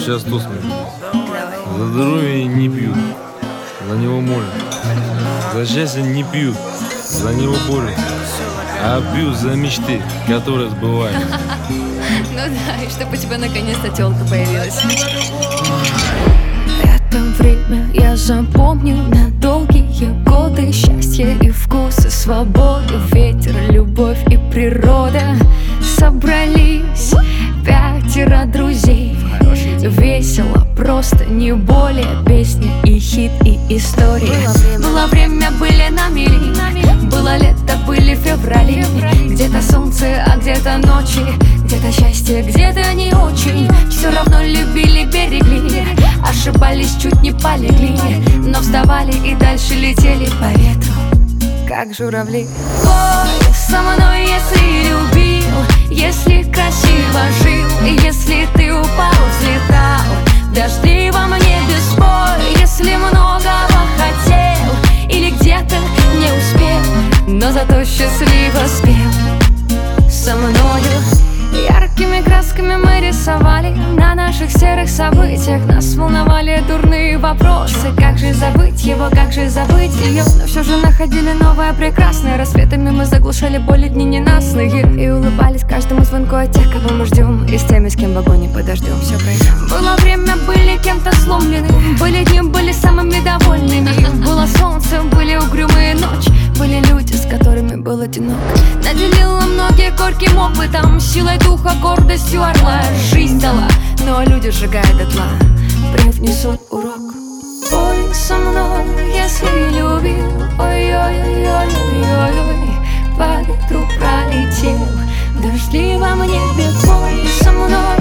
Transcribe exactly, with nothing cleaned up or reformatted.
сейчас тост. За здоровье не пьют, за него молят. За счастье не пьют, за него борются. А пьют за мечты, которые сбываются. Ну да, и чтоб у тебя наконец-то тёлка появилась. Это время я запомню на долгие годы. Счастье и вкус, и свобода, ветер, любовь и природа. Собрались пятеро друзей. Весело, просто не более. Песни и хит, и истории. Было время, были на мели. Было лето, были феврали. Где-то солнце, а где-то ночи. Где-то счастье, где-то не очень. Все равно любили, берегли. Ошибались, чуть не полегли. Но вставали и дальше летели по ветру, как журавли. Ой, со мной, если любил, если красиво жил, если ты упал, взлетал в дождливом небе спой. Если многого хотел или где-то не успел, но зато счастливо спел со мною. Яркими красками мы рисовали на наших серых событиях. Нас волновали дурные вопросы. Как же забыть его, как же забыть ее? Но все же находили новое прекрасное. Рассветами мы заглушали боли дни ненастные и улыбались каждому звонку от тех, кого мы ждем, и с теми, с кем в огонь не подождем. Все пройдем. Было время, были кем-то сломлены. Были дни, были самыми довольными. Было солнце, были угрюмые ночи. Были люди, с которыми был одинок. Наделила многие горьким опытом, силой духа, гордостью орла. Жизнь дала, но люди сжигают дотла, привнесут урок. Ой, со мной, если любил, ой-ой-ой-ой-ой-ой, по ветру пролетел в дождливом небе. Ой, со мной,